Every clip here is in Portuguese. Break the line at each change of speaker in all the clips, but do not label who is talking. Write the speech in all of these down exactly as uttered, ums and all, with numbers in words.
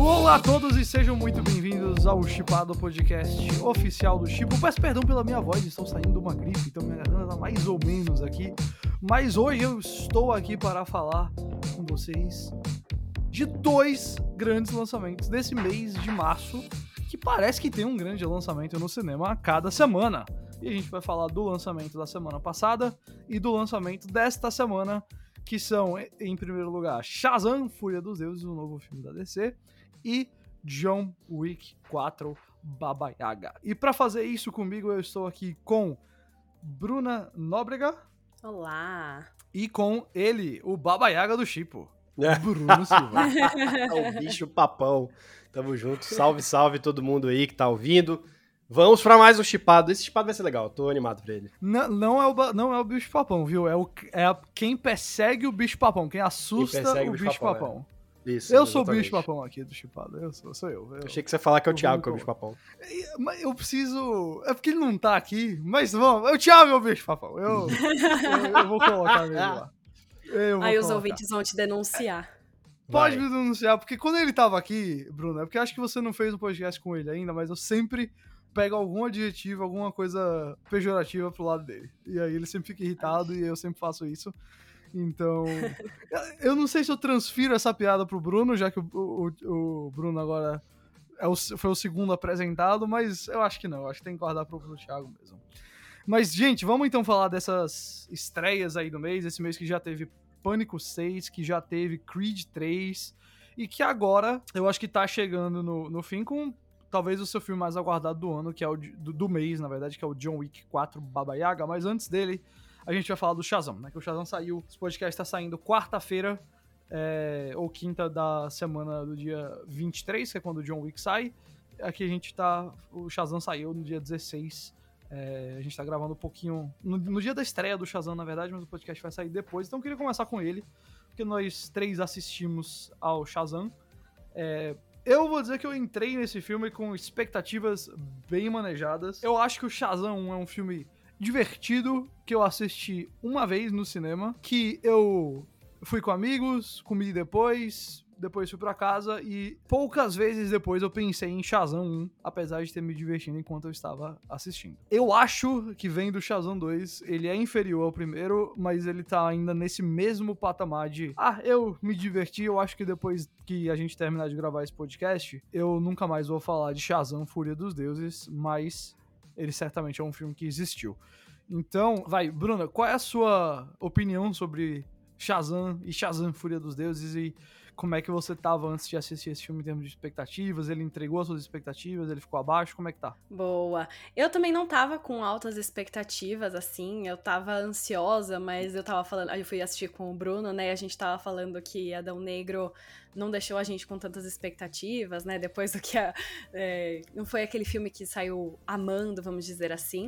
Olá a todos e sejam muito bem-vindos ao Chipado Podcast oficial do Chipo. Peço perdão pela minha voz, estou saindo de uma gripe, então minha garganta tá mais ou menos aqui. Mas hoje eu estou aqui para falar com vocês de dois grandes lançamentos desse mês de março, que parece que tem um grande lançamento no cinema a cada semana. E a gente vai falar do lançamento da semana passada e do lançamento desta semana, que são, em primeiro lugar, Shazam, Fúria dos Deuses, o novo filme da D C, e John Wick quatro, Baba Yaga. E para fazer isso comigo, eu estou aqui com Bruna Nóbrega.
Olá!
E com ele, o Baba Yaga do Chipo, Bruno Silva.
O bicho papão. Tamo junto. Salve, salve todo mundo aí que tá ouvindo. Vamos pra mais um chipado. Esse chipado vai ser legal, tô animado pra ele.
Não, não, é, o, não é o bicho papão, viu? É, o, é a, quem persegue o bicho papão, quem assusta quem o bicho, bicho papão. papão.
É. Isso,
eu
exatamente.
sou o bicho papão aqui do chipado, eu sou, sou eu. eu.
Achei que você ia falar que é o Thiago que é o bicho papão.
Mas eu preciso... É porque ele não tá aqui, mas vamos, o Thiago é o bicho papão. Eu, eu, eu vou colocar ele lá. Eu
Aí os
colocar.
ouvintes vão te denunciar.
Pode Vai. me denunciar, porque quando ele tava aqui, Bruno, é porque eu acho que você não fez um podcast com ele ainda, mas eu sempre pego algum adjetivo, alguma coisa pejorativa pro lado dele. E aí ele sempre fica irritado e eu sempre faço isso. Então, eu não sei se eu transfiro essa piada pro Bruno, já que o, o, o Bruno agora é o, foi o segundo apresentado, mas eu acho que não, eu acho que tem que guardar pro, pro Thiago mesmo. Mas, gente, vamos então falar dessas estreias aí do mês, esse mês que já teve Pânico seis, que já teve Creed três, e que agora eu acho que tá chegando no, no fim com talvez o seu filme mais aguardado do ano, que é o do, do mês, na verdade, que é o John Wick quatro, Baba Yaga, mas antes dele, a gente vai falar do Shazam, né, que o Shazam saiu, esse podcast tá saindo quarta-feira, é, ou quinta da semana do dia vinte e três, que é quando o John Wick sai, aqui a gente tá, o Shazam saiu no dia dezesseis, é, a gente tá gravando um pouquinho, no, no dia da estreia do Shazam, na verdade, mas o podcast vai sair depois, então eu queria começar com ele, porque nós três assistimos ao Shazam. é, Eu vou dizer que eu entrei nesse filme com expectativas bem manejadas. Eu acho que o Shazam um é um filme divertido, que eu assisti uma vez no cinema, que eu fui com amigos, comi depois, depois fui pra casa e poucas vezes depois eu pensei em Shazam um, apesar de ter me divertido enquanto eu estava assistindo. Eu acho que vendo o Shazam dois, ele é inferior ao primeiro, mas ele tá ainda nesse mesmo patamar de ah, eu me diverti, eu acho que depois que a gente terminar de gravar esse podcast, eu nunca mais vou falar de Shazam, Fúria dos Deuses, mas ele certamente é um filme que existiu. Então, vai, Bruna, qual é a sua opinião sobre Shazam e Shazam, Fúria dos Deuses, e como é que você tava antes de assistir esse filme em termos de expectativas? Ele entregou as suas expectativas? Ele ficou abaixo? Como é que tá?
Boa. Eu também não tava com altas expectativas, assim. Eu tava ansiosa, mas eu tava falando... Aí eu fui assistir com o Bruno, né? A gente tava falando que Adão Negro não deixou a gente com tantas expectativas, né? Depois do que... A, é, não foi aquele filme que saiu amando, vamos dizer assim.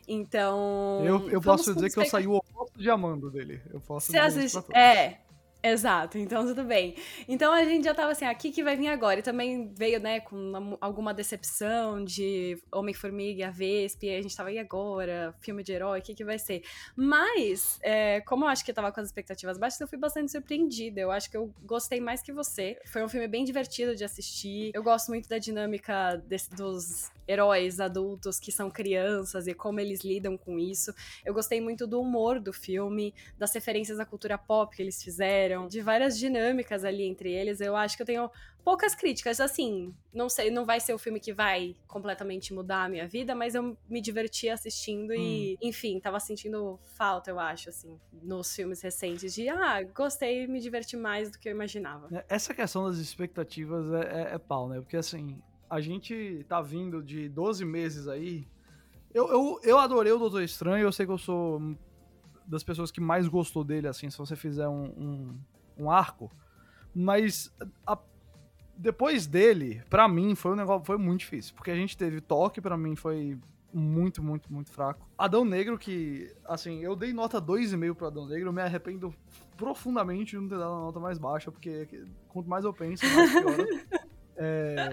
Então...
Eu, eu posso dizer que eu saí o oposto de amando dele. Eu posso
Você
dizer
assiste...
isso pra todos.
É... Exato, então tudo bem. Então a gente já tava assim, ah, o que que vai vir agora? E também veio, né, com uma, alguma decepção de Homem-Formiga e a Vespa, e a gente tava, e agora? Filme de herói, o que que vai ser? Mas, é, como eu acho que eu tava com as expectativas baixas, eu fui bastante surpreendida. Eu acho que eu gostei mais que você. Foi um filme bem divertido de assistir. Eu gosto muito da dinâmica desse, dos heróis adultos que são crianças e como eles lidam com isso. Eu gostei muito do humor do filme, das referências à cultura pop que eles fizeram, de várias dinâmicas ali entre eles. Eu acho que eu tenho poucas críticas, assim, não sei, não vai ser o filme que vai completamente mudar a minha vida, mas eu me diverti assistindo e, hum. enfim, tava sentindo falta, eu acho, assim, nos filmes recentes, de, ah, gostei e me diverti mais do que eu imaginava.
Essa questão das expectativas é, é, é pau, né? Porque, assim, a gente tá vindo de doze meses aí. Eu, eu, eu adorei o Doutor Estranho, eu sei que eu sou das pessoas que mais gostou dele, assim, se você fizer um, um, um arco. Mas a, depois dele, pra mim, foi um negócio foi muito difícil. Porque a gente teve Toque, pra mim foi muito, muito, muito fraco. Adão Negro, que, assim, eu dei nota dois e meio pro Adão Negro, eu me arrependo profundamente de não ter dado a nota mais baixa, porque quanto mais eu penso, mais piora. É,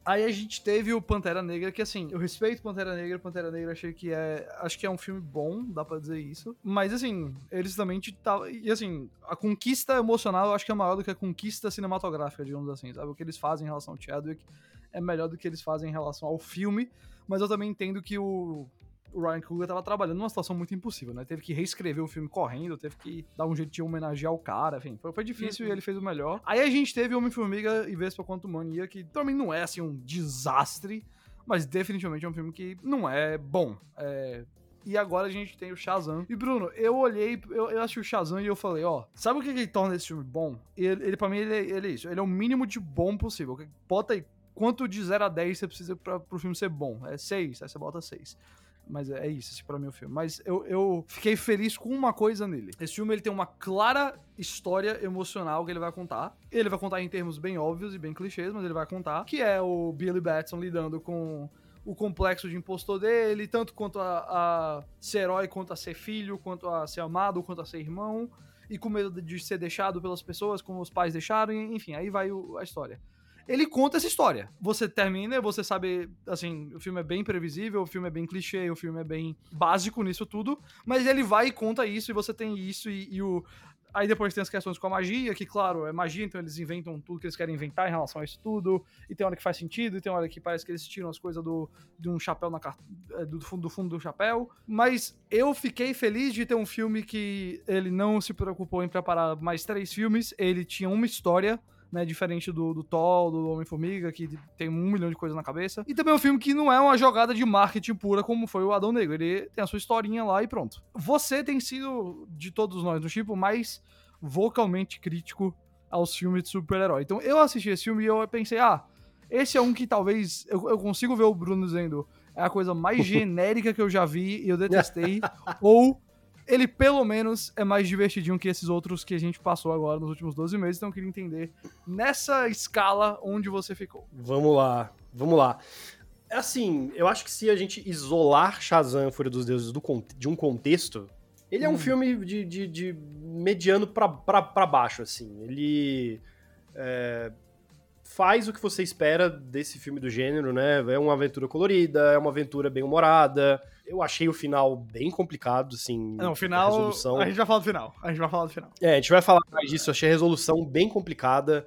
Aí a gente teve o Pantera Negra, que assim, eu respeito Pantera Negra, Pantera Negra achei que é, acho que é um filme bom, dá pra dizer isso, mas assim, eles também tá, e assim, a conquista emocional eu acho que é maior do que a conquista cinematográfica, digamos assim, sabe? O que eles fazem em relação ao Chadwick é melhor do que eles fazem em relação ao filme, mas eu também entendo que o o Ryan Coogler tava trabalhando numa situação muito impossível, né? Teve que reescrever o filme correndo, teve que dar um jeito de homenagear o cara, enfim. Foi, foi difícil uhum. e ele fez o melhor. Aí a gente teve Homem-Formiga e Vespa Quantumania, que também não é, assim, um desastre, mas definitivamente é um filme que não é bom. É... E agora a gente tem o Shazam. E, Bruno, eu olhei, eu, eu assisti o Shazam e eu falei, ó, sabe o que, que torna esse filme bom? Ele, ele pra mim, ele, ele é isso. Ele é o mínimo de bom possível. Bota aí, quanto de zero a dez você precisa pra, pro filme ser bom? É seis, aí você bota seis. Mas é isso, esse pra mim é o filme. Mas eu, eu fiquei feliz com uma coisa nele. Esse filme ele tem uma clara história emocional que ele vai contar. Ele vai contar em termos bem óbvios e bem clichês, mas ele vai contar. Que é o Billy Batson lidando com o complexo de impostor dele, tanto quanto a, a ser herói, quanto a ser filho, quanto a ser amado, quanto a ser irmão. E com medo de ser deixado pelas pessoas, como os pais deixaram. Enfim, aí vai o, a história. Ele conta essa história. Você termina, você sabe, assim, o filme é bem previsível, o filme é bem clichê, o filme é bem básico nisso tudo, mas ele vai e conta isso, e você tem isso, e, e o... Aí depois tem as questões com a magia, que, claro, é magia, então eles inventam tudo que eles querem inventar em relação a isso tudo, e tem hora que faz sentido, e tem hora que parece que eles tiram as coisas do, de um chapéu na car... do, fundo, do fundo do chapéu, mas eu fiquei feliz de ter um filme que ele não se preocupou em preparar mais três filmes, ele tinha uma história, né, diferente do, do Thor, do Homem-Formiga, que tem um milhão de coisas na cabeça. E também é um filme que não é uma jogada de marketing pura como foi o Adão Negro. Ele tem a sua historinha lá e pronto. Você tem sido, de todos nós do tipo, mais vocalmente crítico aos filmes de super-herói. Então eu assisti esse filme e eu pensei, ah, esse é um que talvez... Eu, eu consigo ver o Bruno dizendo, é a coisa mais genérica que eu já vi e eu detestei. Ou... ele pelo menos é mais divertidinho que esses outros que a gente passou agora nos últimos doze meses, então eu queria entender nessa escala onde você ficou.
Vamos lá, vamos lá. Assim, eu acho que se a gente isolar Shazam, Fúria dos Deuses, do, de um contexto, ele é um hum. filme de, de, de mediano pra, pra, pra baixo, assim. Ele é, faz o que você espera desse filme do gênero, né? É uma aventura colorida, é uma aventura bem humorada. Eu achei o final bem complicado, assim.
Não, o final... A, resolução... a gente vai falar do final. A gente vai falar do final.
É, a gente vai falar mais disso. Eu achei a resolução bem complicada.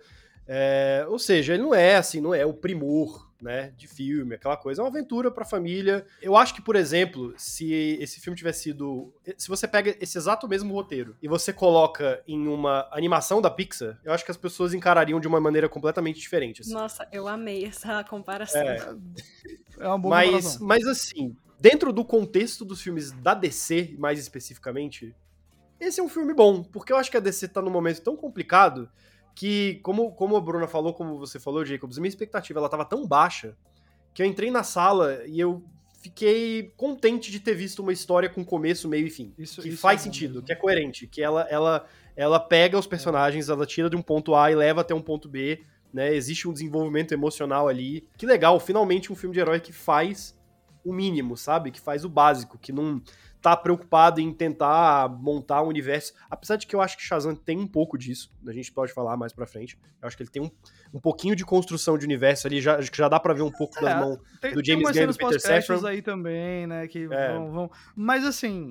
É, ou seja, ele não é, assim, não é o primor, né, de filme, aquela coisa. É uma aventura pra família. Eu acho que, por exemplo, se esse filme tivesse sido... Se você pega esse exato mesmo roteiro e você coloca em uma animação da Pixar, eu acho que as pessoas encarariam de uma maneira completamente diferente. Assim.
Nossa, eu amei essa comparação.
É,
é uma boa
mas,
comparação.
Mas, assim... Dentro do contexto dos filmes da D C, mais especificamente, esse é um filme bom, porque eu acho que a D C tá num momento tão complicado que, como, como a Bruna falou, como você falou, Jacobs, minha expectativa ela tava tão baixa que eu entrei na sala e eu fiquei contente de ter visto uma história com começo, meio e fim. Isso, que isso faz é sentido, mesmo. Que é coerente, que ela, ela, ela pega os personagens, ela tira de um ponto A e leva até um ponto B, né? Existe um desenvolvimento emocional ali. Que legal, finalmente um filme de herói que faz o mínimo, sabe? Que faz o básico, que não tá preocupado em tentar montar um universo. Apesar de que eu acho que Shazam tem um pouco disso, a gente pode falar mais pra frente. Eu acho que ele tem um, um pouquinho de construção de universo ali, já, já dá pra ver um pouco é, das mãos
tem,
do James Gunn e do Peter Safran.
Aí também, né, que
é.
vão, vão... Mas assim,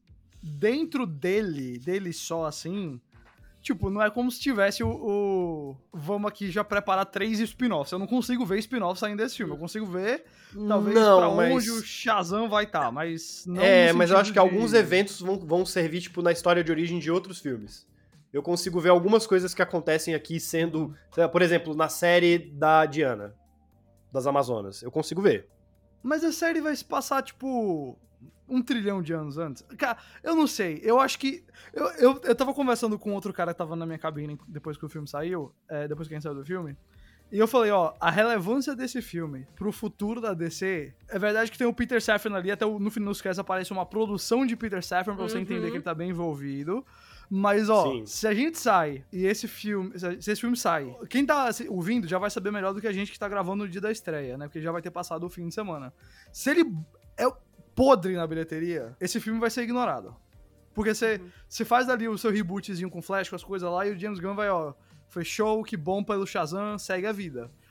dentro dele, dele só assim... Tipo, não é como se tivesse o, o... Vamos aqui já preparar três spin-offs. Eu não consigo ver spin-offs saindo desse filme. Eu consigo ver, talvez, não, pra mas... onde o Shazam vai estar, tá, mas não
É, mas eu acho que
de...
alguns eventos vão, vão servir, tipo, na história de origem de outros filmes. Eu consigo ver algumas coisas que acontecem aqui sendo... Por exemplo, na série da Diana, das Amazonas. Eu consigo ver.
Mas a série vai se passar, tipo... um trilhão de anos antes. Cara, eu não sei. Eu acho que... Eu, eu, eu tava conversando com outro cara que tava na minha cabine depois que o filme saiu, é, depois que a gente saiu do filme, e eu falei, ó, a relevância desse filme pro futuro da D C, é verdade que tem o Peter Safran ali, até no fim dos créditos aparece uma produção de Peter Safran pra você uhum. entender que ele tá bem envolvido, mas, ó, Sim. se a gente sai e esse filme, se esse filme sai, quem tá ouvindo já vai saber melhor do que a gente que tá gravando no dia da estreia, né, porque já vai ter passado o fim de semana. Se ele é podre na bilheteria, esse filme vai ser ignorado. Porque você uhum. faz ali o seu rebootzinho com Flash, com as coisas lá, e o James Gunn vai, ó, foi show, que bom pelo Shazam, segue a vida.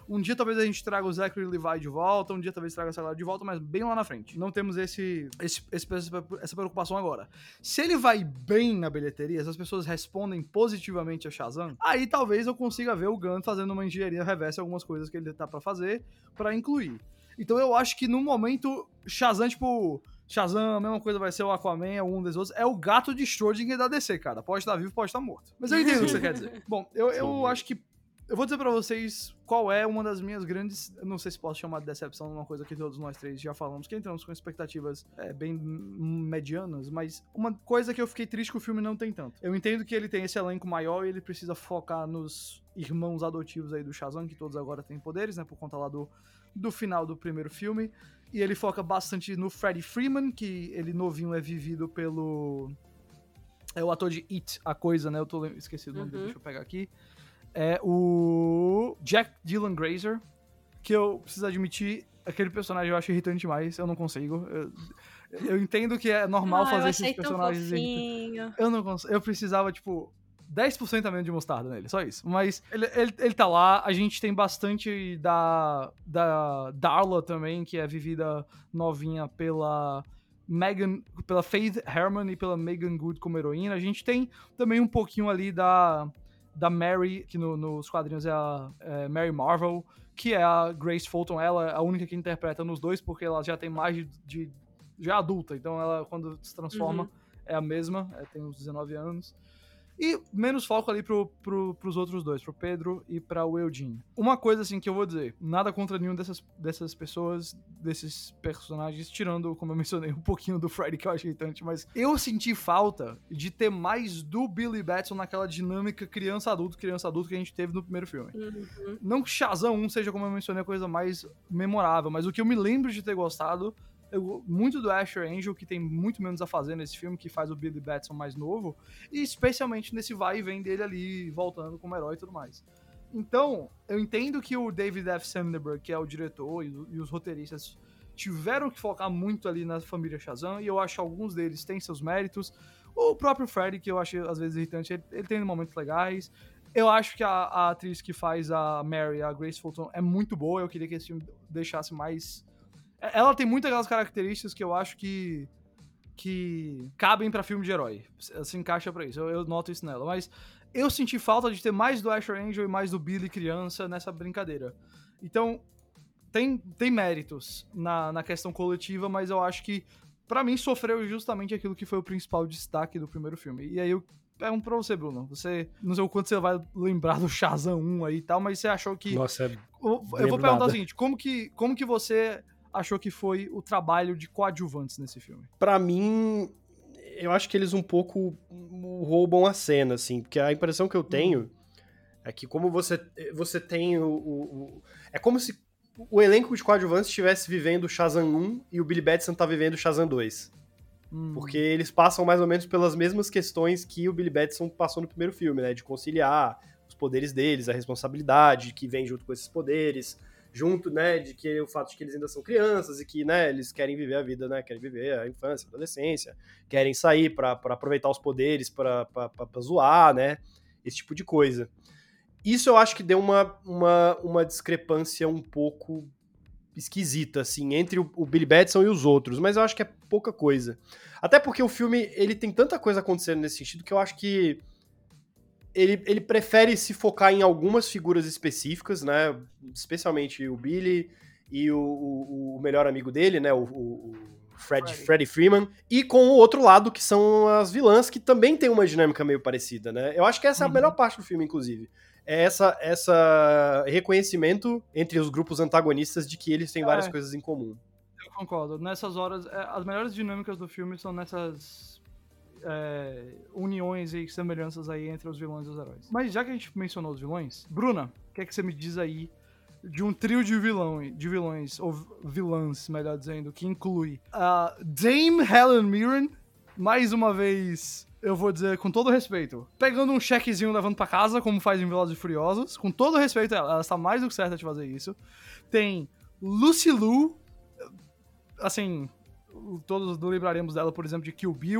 Um dia talvez a gente traga o Zachary Levi de volta, um dia talvez traga essa galera de volta, mas bem lá na frente. Não temos esse, esse, esse, essa preocupação agora. Se ele vai bem na bilheteria, se as pessoas respondem positivamente a Shazam, aí talvez eu consiga ver o Gunn fazendo uma engenharia reversa em algumas coisas que ele tá pra fazer, pra incluir. Então eu acho que no momento, Shazam, tipo... Shazam, a mesma coisa vai ser o Aquaman, algum dos outros. É o gato de Schrödinger da D C, cara. Pode estar vivo, pode estar morto. Mas eu entendo o que você quer dizer. Bom, eu, eu acho que... Eu vou dizer pra vocês qual é uma das minhas grandes... Eu não sei se posso chamar de decepção, uma coisa que todos nós três já falamos, que entramos com expectativas é, bem medianas, mas uma coisa que eu fiquei triste que o filme não tem tanto. Eu entendo que ele tem esse elenco maior e ele precisa focar nos irmãos adotivos aí do Shazam, que todos agora têm poderes, né, por conta lá do, do final do primeiro filme. E ele foca bastante no Freddie Freeman, que ele novinho é vivido pelo... É o ator de It, a coisa, né? Eu tô esqueci o nome uhum. dele, deixa eu pegar aqui. É o Jack Dylan Grazer, que eu preciso admitir, aquele personagem eu acho irritante demais, eu não consigo. Eu, eu entendo que é normal
ah,
fazer esses personagens irritantes. Eu não consigo. Eu precisava, tipo... dez por cento a menos de mostarda nele, só isso. Mas ele, ele, ele tá lá, a gente tem bastante da, da Darla também, que é vivida novinha pela Megan, pela Faith Herman e pela Megan Good como heroína. A gente tem também um pouquinho ali da, da Mary, que no, nos quadrinhos é a é Mary Marvel, que é a Grace Fulton, ela é a única que interpreta nos dois, porque ela já tem mais de... de já adulta, então ela quando se transforma uhum. é a mesma, é, tem uns dezenove anos. E menos foco ali pro, pro, pros outros dois, pro Pedro e pra Eugene. Uma coisa assim que eu vou dizer, nada contra nenhum dessas, dessas pessoas, desses personagens, tirando, como eu mencionei, um pouquinho do Freddy, que eu achei irritante, mas eu senti falta de ter mais do Billy Batson naquela dinâmica criança-adulto, criança-adulto que a gente teve no primeiro filme. Uhum. Não que Shazam um seja, como eu mencionei, a coisa mais memorável, mas o que eu me lembro de ter gostado... Eu, muito do Asher Angel, que tem muito menos a fazer nesse filme, que faz o Billy Batson mais novo, e especialmente nesse vai e vem dele ali, voltando como herói e tudo mais. Então, eu entendo que o David F. Sandberg, que é o diretor e, e os roteiristas, tiveram que focar muito ali na família Shazam, e eu acho que alguns deles têm seus méritos. O próprio Freddy, que eu acho às vezes irritante, ele, ele tem momentos legais. Eu acho que a, a atriz que faz a Mary, a Grace Fulton, é muito boa, eu queria que esse filme deixasse mais... Ela tem muitas aquelas características que eu acho que que cabem pra filme de herói. Se encaixa pra isso, eu, eu noto isso nela. Mas eu senti falta de ter mais do Asher Angel e mais do Billy criança nessa brincadeira. Então, tem, tem méritos na, na questão coletiva, mas eu acho que, pra mim, sofreu justamente aquilo que foi o principal destaque do primeiro filme. E aí eu pergunto pra você, Bruno. Você, não sei o quanto você vai lembrar do Shazam um aí e tal, mas você achou que...
Nossa, é...
Eu, eu vou perguntar nada. o seguinte, como que, como que você... achou que foi o trabalho de coadjuvantes nesse filme?
Pra mim, eu acho que eles um pouco roubam a cena, assim, porque a impressão que eu tenho hum. é que como você, você tem o, o, o... É como se o elenco de coadjuvantes estivesse vivendo o Shazam um e o Billy Batson tá vivendo o Shazam dois. Hum. Porque eles passam mais ou menos pelas mesmas questões que o Billy Batson passou no primeiro filme, né? De conciliar os poderes deles, a responsabilidade que vem junto com esses poderes... junto, né, de que o fato de que eles ainda são crianças e que, né, eles querem viver a vida, né, querem viver a infância, a adolescência, querem sair pra, pra aproveitar os poderes pra, pra, pra, pra zoar, né, esse tipo de coisa. Isso eu acho que deu uma, uma, uma discrepância um pouco esquisita, assim, entre o, o Billy Batson e os outros, mas eu acho que é pouca coisa. Até porque o filme, ele tem tanta coisa acontecendo nesse sentido que eu acho que Ele, ele prefere se focar em algumas figuras específicas, né? Especialmente o Billy e o, o, o melhor amigo dele, né? O, o Fred, Freddie Freeman. E com o outro lado, que são as vilãs, que também tem uma dinâmica meio parecida, né? Eu acho que essa uhum. é a melhor parte do filme, inclusive. É essa, essa reconhecimento entre os grupos antagonistas de que eles têm várias é, coisas em comum.
Eu concordo. Nessas horas, as melhores dinâmicas do filme são nessas... É, uniões e semelhanças aí entre os vilões e os heróis. Mas já que a gente mencionou os vilões, Bruna, o que é que você me diz aí de um trio de vilão, de vilões, ou vilãs, melhor dizendo, que inclui a Dame Helen Mirren, mais uma vez, eu vou dizer com todo respeito, pegando um chequezinho levando pra casa, como faz em Velozes e Furiosos, com todo respeito a ela, ela está mais do que certa de fazer isso. Tem Lucy Liu, assim, todos lembraremos dela, por exemplo, de Kill Bill,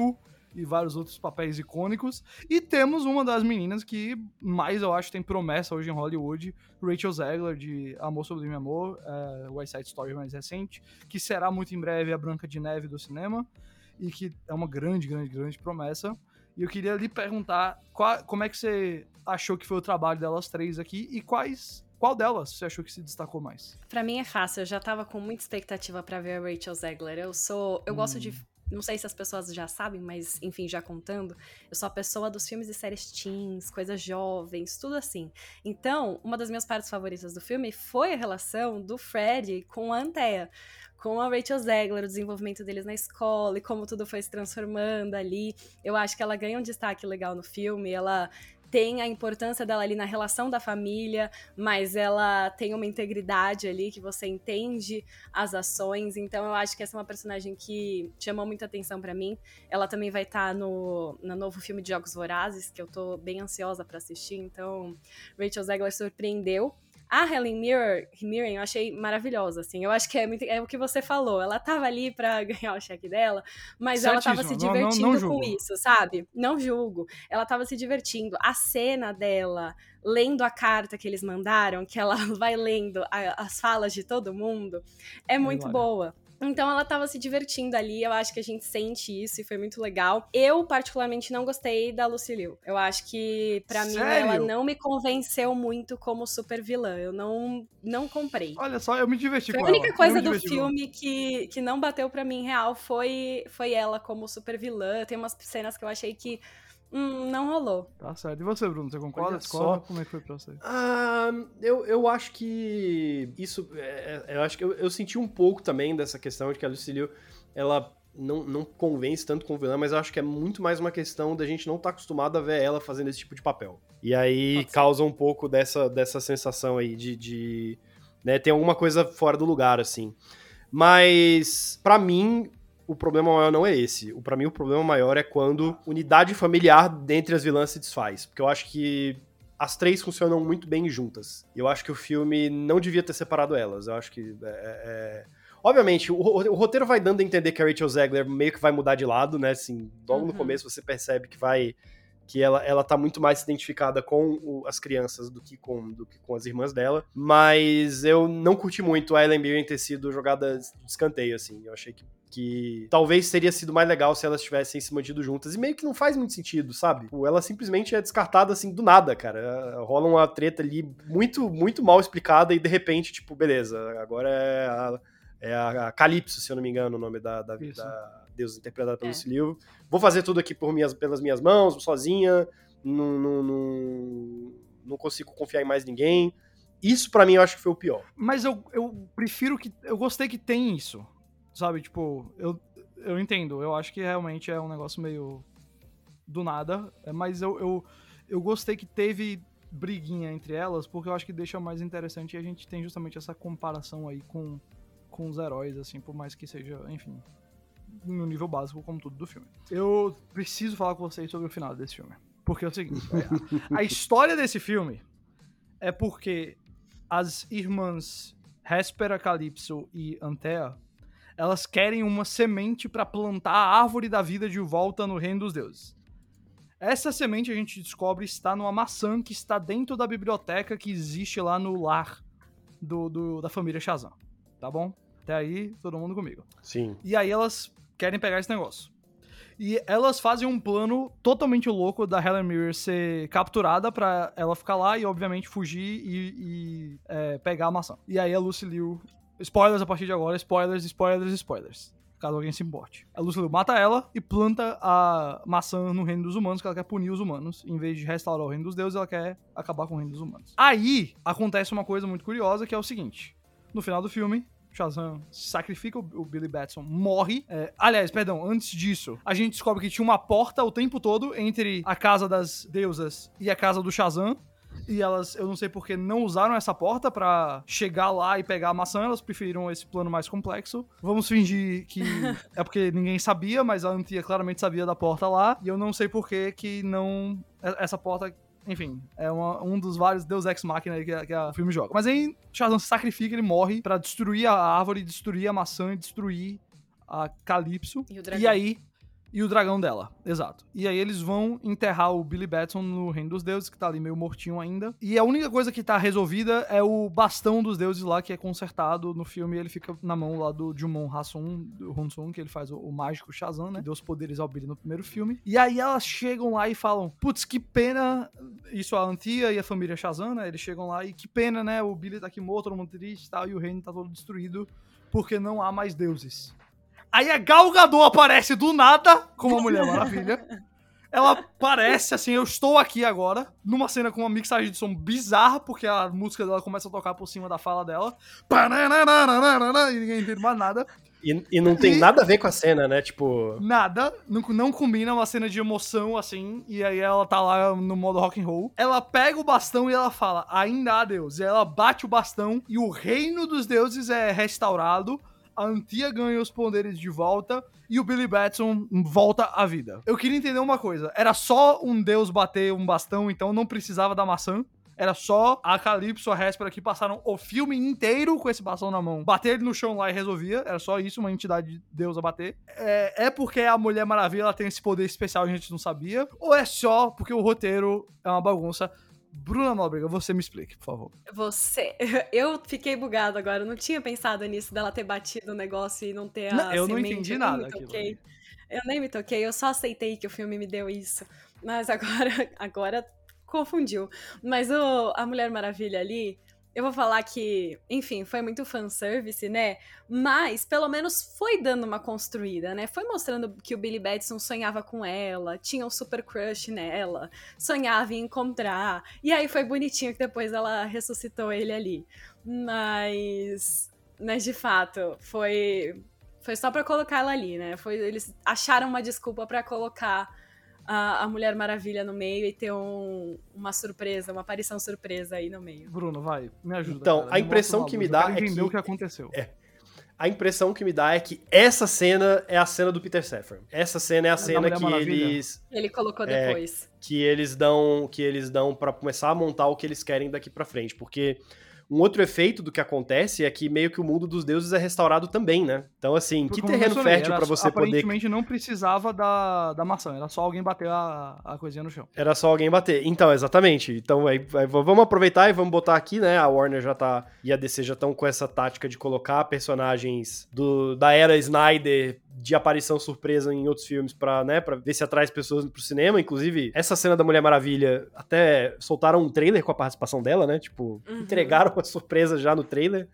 e vários outros papéis icônicos. E temos uma das meninas que mais, eu acho, tem promessa hoje em Hollywood, Rachel Zegler, de Amor Sublime Amor, uh, West Side Story mais recente, que será muito em breve a Branca de Neve do cinema, e que é uma grande, grande, grande promessa. E eu queria lhe perguntar qual, como é que você achou que foi o trabalho delas três aqui, e quais... Qual delas você achou que se destacou mais?
Pra mim é fácil, eu já tava com muita expectativa pra ver a Rachel Zegler. Eu sou... Eu hum. gosto de... Não sei se as pessoas já sabem, mas, enfim, já contando, eu sou a pessoa dos filmes e séries teens, coisas jovens, tudo assim. Então, uma das minhas partes favoritas do filme foi a relação do Fred com a Anthea, com a Rachel Zegler, o desenvolvimento deles na escola e como tudo foi se transformando ali. Eu acho que ela ganha um destaque legal no filme, ela... tem a importância dela ali na relação da família, mas ela tem uma integridade ali que você entende as ações, então eu acho que essa é uma personagem que chamou muita atenção pra mim. Ela também vai estar tá no, no novo filme de Jogos Vorazes, que eu tô bem ansiosa pra assistir, então Rachel Zegler surpreendeu. A Helen Mirren, Mirren eu achei maravilhosa, assim, eu acho que é, muito, é o que você falou, ela tava ali pra ganhar o cheque dela, mas
Certíssimo.
Ela tava se divertindo
não, não, não
com isso, sabe? Não julgo, ela tava se divertindo, a cena dela lendo a carta que eles mandaram, que ela vai lendo a, as falas de todo mundo, é muito
Olha.
boa. Então ela tava se divertindo ali, eu acho que a gente sente isso e foi muito legal. Eu, particularmente, não gostei da Lucy Liu. Eu acho que, pra
Sério?
mim, ela não me convenceu muito como super vilã. Eu não, não comprei.
Olha só, eu me diverti
foi
com
ela. A única
ela.
coisa do filme que, que não bateu pra mim real foi, foi ela como super vilã. Tem umas cenas que eu achei que Hum, não rolou.
Tá certo. E você, Bruno? Você concorda?
Olha
Discorda?
só.
Como é que foi pra você?
Ah, eu, eu acho que isso... É, é, eu acho que eu, eu senti um pouco também dessa questão de que a Lucy Liu, ela não, não convence tanto com o vilã, mas eu acho que é muito mais uma questão da gente não estar tá acostumado a ver ela fazendo esse tipo de papel. E aí causa um pouco dessa, dessa sensação aí de... de né, tem alguma coisa fora do lugar, assim. Mas, pra mim... o problema maior não é esse. Pra mim, o problema maior é quando a unidade familiar dentre as vilãs se desfaz. Porque eu acho que as três funcionam muito bem juntas. E eu acho que o filme não devia ter separado elas. Eu acho que... É, é... Obviamente, o, o roteiro vai dando a entender que a Rachel Zegler meio que vai mudar de lado, né? Assim, logo uhum. no começo você percebe que vai... que ela, ela tá muito mais identificada com o, as crianças do que, com, do que com as irmãs dela. Mas eu não curti muito a Helen Mirren ter sido jogada de escanteio, assim. Eu achei que que talvez teria sido mais legal se elas tivessem se mantido juntas, e meio que não faz muito sentido, sabe? Ela simplesmente é descartada, assim, do nada, cara. Rola uma treta ali muito, muito mal explicada e, de repente, tipo, beleza, agora é a, é a Calypso, se eu não me engano, o nome da, da, da deusa interpretada pelo é. Lucy Liu. Vou fazer tudo aqui por minhas, pelas minhas mãos, sozinha, não, não, não, não consigo confiar em mais ninguém. Isso, pra mim, eu acho que foi o pior.
Mas eu, eu prefiro que... Eu gostei que tem isso. Sabe, tipo, eu, eu entendo, eu acho que realmente é um negócio meio do nada, mas eu, eu, eu gostei que teve briguinha entre elas, porque eu acho que deixa mais interessante e a gente tem justamente essa comparação aí com, com os heróis, assim, por mais que seja, enfim, no nível básico, como tudo do filme. Eu preciso falar com vocês sobre o final desse filme, porque é o seguinte, a, a história desse filme é porque as irmãs Hespera, Calypso e Anthea, elas querem uma semente para plantar a árvore da vida de volta no reino dos deuses. Essa semente a gente descobre está numa maçã que está dentro da biblioteca que existe lá no lar do, do, da família Shazam. Tá bom? Até aí, todo mundo comigo.
Sim.
E aí elas querem pegar esse negócio. E elas fazem um plano totalmente louco da Helen Mirren ser capturada pra ela ficar lá e, obviamente, fugir e, e é, pegar a maçã. E aí a Lucy Liu... Spoilers a partir de agora, spoilers, spoilers, spoilers. Caso alguém se importe. A Lucy Liu mata ela e planta a maçã no reino dos humanos, que ela quer punir os humanos. Em vez de restaurar o reino dos deuses, ela quer acabar com o reino dos humanos. Aí, acontece uma coisa muito curiosa, que é o seguinte. No final do filme, Shazam sacrifica o Billy Batson, morre. É, aliás, perdão, antes disso, a gente descobre que tinha uma porta o tempo todo entre a casa das deusas e a casa do Shazam. E elas, eu não sei porque não usaram essa porta pra chegar lá e pegar a maçã, elas preferiram esse plano mais complexo. Vamos fingir que é porque ninguém sabia, mas a Anthea claramente sabia da porta lá, e eu não sei por que que não... Essa porta, enfim, é uma, um dos vários Deus Ex Machina aí que, que o filme joga. Mas aí Shazam se sacrifica, ele morre pra destruir a árvore, destruir a maçã e destruir a Calypso.
E o
dragão. E aí... E o dragão dela, exato. E aí eles vão enterrar o Billy Batson no Reino dos Deuses, que tá ali meio mortinho ainda. E a única coisa que tá resolvida é o bastão dos deuses lá, que é consertado no filme. Ele fica na mão lá do Jumon Hasun, do Honsun, que ele faz o, o mágico Shazam, né? Que deu os poderes ao Billy no primeiro filme. E aí elas chegam lá e falam, putz, que pena... Isso a Antia e a família Shazam, né? Eles chegam lá e que pena, né? O Billy tá aqui morto, todo mundo triste e tal, e o reino tá todo destruído, porque não há mais deuses. Aí a Gal Gadot aparece do nada como a Mulher Maravilha. Ela aparece assim, eu estou aqui agora, numa cena com uma mixagem de som bizarra, porque a música dela começa a tocar por cima da fala dela. E ninguém entende mais nada.
E, e não tem e... nada a ver com a cena, né? Tipo...
Nada. Não, não combina uma cena de emoção, assim. E aí ela tá lá no modo rock and roll. Ela pega o bastão e ela fala, ainda há Deus. E ela bate o bastão e o reino dos deuses é restaurado. A Antia ganha os poderes de volta e o Billy Batson volta à vida. Eu queria entender uma coisa. Era só um deus bater um bastão, então não precisava da maçã. Era só a Calypso, a Hespera, que passaram o filme inteiro com esse bastão na mão. Bater ele no chão lá e resolvia. Era só isso, uma entidade de Deus a bater. É, é porque a Mulher Maravilha ela tem esse poder especial e a gente não sabia? Ou é só porque o roteiro é uma bagunça? Bruna Nóbrega, você me explique, por favor.
Você... Eu fiquei bugado agora, eu não tinha pensado nisso, dela ter batido o negócio e não ter a
não, eu
semente.
não entendi eu nada.
Me toquei. Eu nem me toquei, eu só aceitei que o filme me deu isso. Mas agora, agora confundiu. Mas o, a Mulher Maravilha ali... Eu vou falar que, enfim, foi muito fanservice, né? Mas, pelo menos, foi dando uma construída, né? Foi mostrando que o Billy Batson sonhava com ela, tinha um super crush nela, sonhava em encontrar. E aí foi bonitinho que depois ela ressuscitou ele ali. Mas, mas de fato, foi, foi só pra colocar ela ali, né? Foi, eles acharam uma desculpa pra colocar a, a Mulher Maravilha no meio e ter um, uma surpresa, uma aparição surpresa aí no meio.
Bruno, vai, me ajuda.
Então,
cara.
a impressão que me dá é que...
o que aconteceu.
É. A impressão que me dá é que essa cena é a cena do Peter Safran. Essa cena é a é cena que Maravilha. eles...
Ele colocou depois.
É, que eles dão, que eles dão pra começar a montar o que eles querem daqui pra frente, porque... Um outro efeito do que acontece é que meio que o mundo dos deuses é restaurado também, né? Então, assim, que
Como
terreno fértil pra você poder...
Aparentemente não precisava da, da maçã, era só alguém bater a, a coisinha no chão.
Era só alguém bater. Então, exatamente. Então, aí, aí, vamos aproveitar e vamos botar aqui, né? A Warner já tá... E a D C já estão com essa tática de colocar personagens do, da era Snyder de aparição surpresa em outros filmes pra, né, pra ver se atrai as pessoas pro cinema. Inclusive, essa cena da Mulher Maravilha, até soltaram um trailer com a participação dela, né? Tipo, uhum. entregaram uma surpresa já no trailer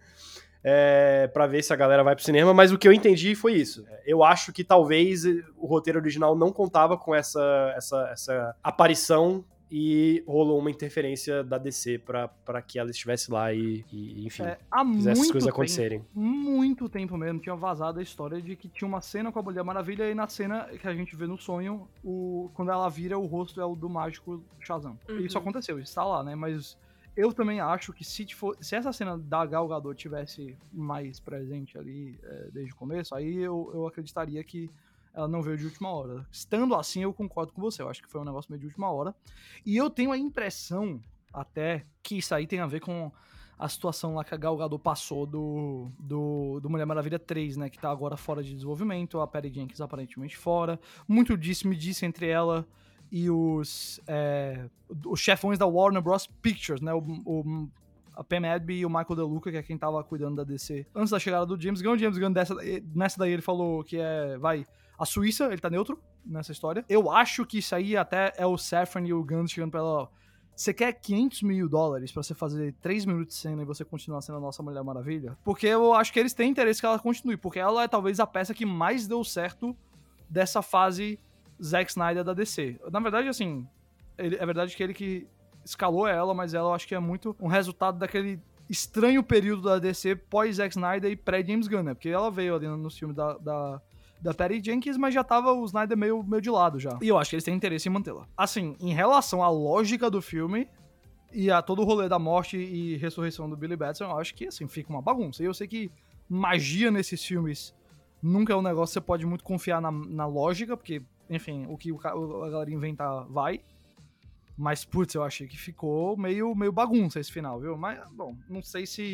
é, pra ver se a galera vai pro cinema. Mas o que eu entendi foi isso. Eu acho que talvez o roteiro original não contava com essa, essa, essa aparição e rolou uma interferência da D C pra, pra que ela estivesse lá e, e enfim,
é, há
fizesse as coisas
tempo,
acontecerem.
Muito tempo mesmo tinha vazado a história de que tinha uma cena com a Mulher Maravilha e na cena que a gente vê no sonho, o, quando ela vira, o rosto é o do mágico Shazam. Uhum. Isso aconteceu, isso tá lá, né? Mas eu também acho que se, for, se essa cena da Gal Gadot tivesse mais presente ali é, desde o começo, aí eu, eu acreditaria que ela não veio de última hora. Estando assim, eu concordo com você. Eu acho que foi um negócio meio de última hora. E eu tenho a impressão, até, que isso aí tem a ver com a situação lá que a Gal Gadot passou do, do, do Mulher Maravilha três, né? Que tá agora fora de desenvolvimento. A Patty Jenkins aparentemente fora. Muito disse, me disse entre ela e os, é, os chefões da Warner Bros. Pictures, né? O... o a Pam Abby e o Michael DeLuca, que é quem tava cuidando da D C antes da chegada do James Gunn. O James Gunn, dessa, nessa daí, ele falou que é, vai, a Suíça, ele tá neutro nessa história. Eu acho que isso aí até é o Safran e o Gunn chegando pra ela, ó, você quer quinhentos mil dólares pra você fazer três minutos de cena e você continuar sendo a nossa Mulher Maravilha? Porque eu acho que eles têm interesse que ela continue, porque ela é talvez a peça que mais deu certo dessa fase Zack Snyder da D C. Na verdade, assim, ele, é verdade que ele que escalou ela, mas ela eu acho que é muito um resultado daquele estranho período da D C pós-Zack Snyder e pré-James Gunn, né? Porque ela veio ali no filme da, da, da Patty Jenkins, mas já tava o Snyder meio, meio de lado já. E eu acho que eles têm interesse em mantê-la. Assim, em relação à lógica do filme e a todo o rolê da morte e ressurreição do Billy Batson, eu acho que, assim, fica uma bagunça. E eu sei que magia nesses filmes nunca é um negócio que você pode muito confiar na, na lógica, porque, enfim, o que o, a galera inventar vai. Mas, putz, eu achei que ficou meio, meio bagunça esse final, viu? Mas, bom, não sei se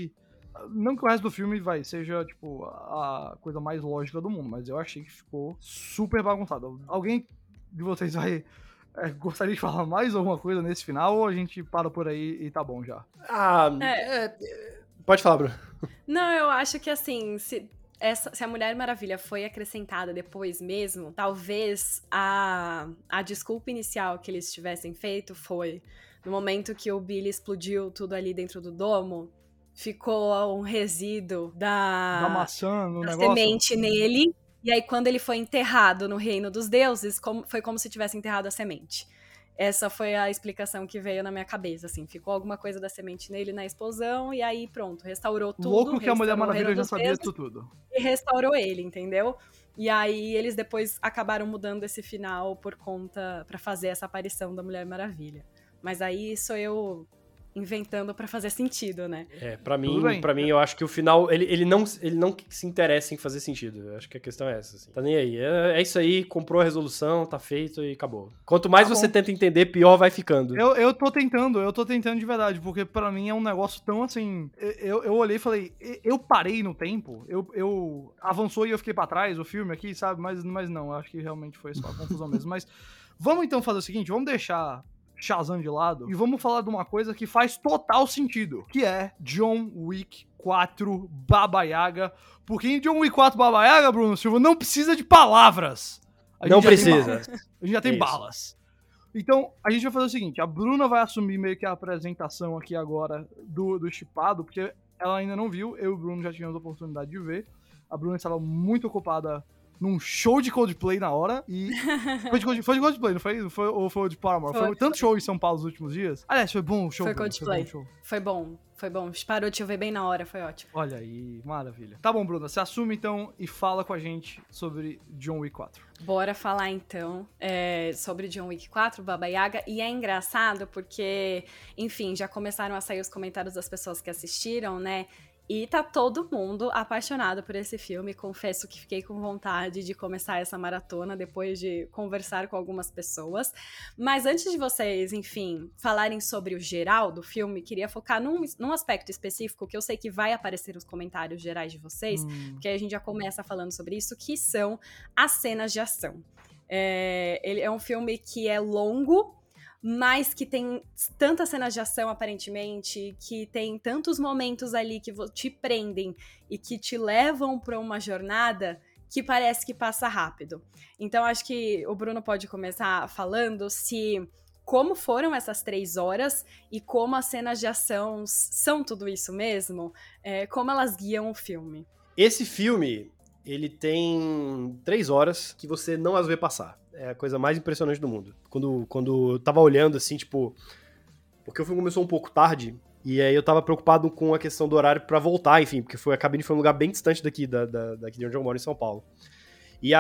Não que o resto do filme, vai, seja, tipo, a coisa mais lógica do mundo, mas eu achei que ficou super bagunçado. Alguém de vocês vai... É, gostaria de falar mais alguma coisa nesse final ou a gente para por aí e tá bom já?
Ah,
É.
é, pode falar, Bruno.
Não, eu acho que assim, se, essa, se a Mulher Maravilha foi acrescentada depois mesmo, talvez a, a desculpa inicial que eles tivessem feito foi no momento que o Billy explodiu tudo ali dentro do domo, ficou um resíduo da,
Da maçã no
da
negócio?
semente nele. E aí, quando ele foi enterrado no reino dos deuses, como, foi como se tivesse enterrado a semente. Essa foi a explicação que veio na minha cabeça, assim. Ficou alguma coisa da semente nele na explosão, e aí pronto, restaurou tudo.
Louco que a Mulher
restaurou o
Maravilha
reino
já
dos
sabia
deuses
disso tudo.
E restaurou ele, entendeu? E aí eles depois acabaram mudando esse final por conta, pra fazer essa aparição da Mulher Maravilha. Mas aí sou eu inventando pra fazer sentido, né?
É, pra
Tudo
mim,
bem.
pra mim, eu acho que o final, ele, ele, não, ele não se interessa em fazer sentido. Eu acho que a questão é essa, assim. Tá nem aí. É, é isso aí, comprou a resolução, tá feito e acabou. Quanto mais
Tá
você
bom.
tenta entender, pior vai ficando.
Eu, eu tô tentando, eu tô tentando de verdade, porque pra mim é um negócio tão assim. Eu, eu olhei e falei, eu parei no tempo, eu, eu avançou e eu fiquei pra trás o filme aqui, sabe? Mas, mas não, acho que realmente foi só confusão mesmo. Mas vamos então fazer o seguinte: vamos deixar Shazam de lado e vamos falar de uma coisa que faz total sentido, que é John Wick quatro Baba Yaga. Porque em John Wick quatro Baba Yaga, Bruno Silva, não precisa de palavras. A
Não
gente já tem
precisa.
balas. A gente já tem
Isso.
balas. Então, a gente vai fazer o seguinte, a Bruna vai assumir meio que a apresentação aqui agora do, do Chipado, porque ela ainda não viu, eu e o Bruno já tivemos a oportunidade de ver. A Bruna estava muito ocupada num show de Coldplay na hora, e... Foi de, Cold- foi de Coldplay, não foi? foi ou foi de Paramore? Foi,
Foi,
tanto
foi.
show em São Paulo nos últimos dias. Aliás, foi bom o show,
Foi
Bruno,
Coldplay.
bom o show.
Foi bom, foi bom. Parou de chover bem na hora, foi ótimo.
Olha aí, maravilha. Tá bom, Bruna, se assume então e fala com a gente sobre John Wick quatro.
Bora falar então é, sobre John Wick quatro, Baba Yaga. E é engraçado porque, enfim, já começaram a sair os comentários das pessoas que assistiram, né? E tá todo mundo apaixonado por esse filme. Confesso que fiquei com vontade de começar essa maratona depois de conversar com algumas pessoas. Mas antes de vocês, enfim, falarem sobre o geral do filme, queria focar num, num aspecto específico que eu sei que vai aparecer nos comentários gerais de vocês,
Hum.
porque aí a gente já começa falando sobre isso, que são as cenas de ação. É, ele é um filme que é longo, mas que tem tantas cenas de ação, aparentemente, que tem tantos momentos ali que te prendem e que te levam para uma jornada que parece que passa rápido. Então, acho que o Bruno pode começar falando se como foram essas três horas e como as cenas de ação são tudo isso mesmo, é, como elas guiam o filme.
Esse filme, ele tem três horas que você não as vê passar. É a coisa mais impressionante do mundo. Quando, quando eu tava olhando, assim, tipo... Porque o filme começou um pouco tarde, e aí eu tava preocupado com a questão do horário pra voltar, enfim, porque foi, a cabine foi um lugar bem distante daqui, da, da, daqui de onde eu moro, em São Paulo. E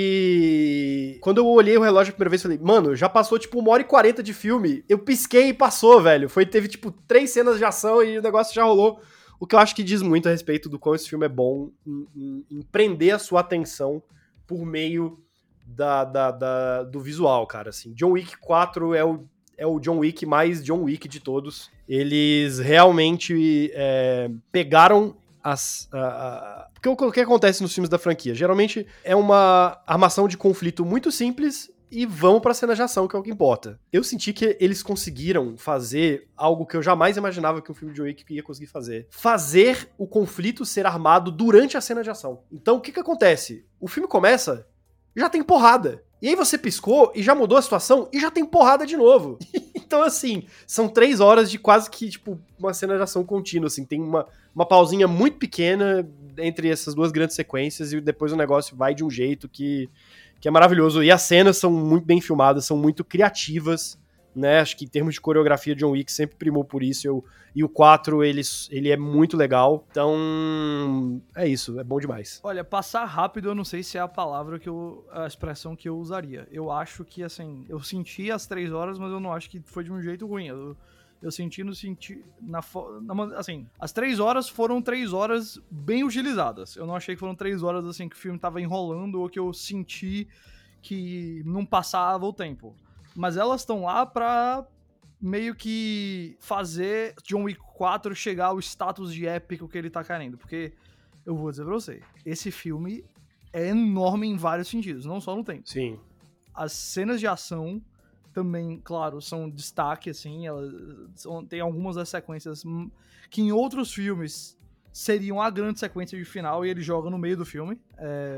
aí... Quando eu olhei o relógio a primeira vez, eu falei, mano, já passou, tipo, uma hora e quarenta de filme. Eu pisquei e passou, velho. Foi, teve, tipo, três cenas de ação e o negócio já rolou. O que eu acho que diz muito a respeito do quão esse filme é bom em, em, em prender a sua atenção por meio da, da, da, do visual, cara. Assim, John Wick quatro é o, é o John Wick mais John Wick de todos. Eles realmente é, pegaram as... A, a, porque o que acontece nos filmes da franquia? Geralmente é uma armação de conflito muito simples e vão pra cena de ação, que é o que importa. Eu senti que eles conseguiram fazer algo que eu jamais imaginava que um filme de John Wick ia conseguir fazer. Fazer o conflito ser armado durante a cena de ação. Então, o que que acontece? O filme começa, já tem porrada. E aí você piscou e já mudou a situação e já tem porrada de novo. Então, assim, são três horas de quase que, tipo, uma cena de ação contínua, assim. Tem uma, uma pausinha muito pequena entre essas duas grandes sequências e depois o negócio vai de um jeito que... que é maravilhoso, e as cenas são muito bem filmadas, são muito criativas, né, acho que em termos de coreografia, John Wick sempre primou por isso, eu, e o quatro, ele, ele é muito legal, então, é isso, é bom demais.
Olha, passar rápido eu não sei se é a palavra que eu, a expressão que eu usaria, eu acho que, assim, eu senti as três horas, mas eu não acho que foi de um jeito ruim, eu... Eu senti no sentido. Na, na, assim, as três horas foram três horas bem utilizadas. Eu não achei que foram três horas assim que o filme tava enrolando ou que eu senti que não passava o tempo. Mas elas estão lá pra meio que fazer John Wick quatro chegar ao status de épico que ele tá querendo. Porque, eu vou dizer pra você, esse filme é enorme em vários sentidos, não só no tempo.
Sim.
As cenas de ação também, claro, são destaque, assim, elas são, tem algumas das sequências que em outros filmes seriam a grande sequência de final e ele joga no meio do filme. É,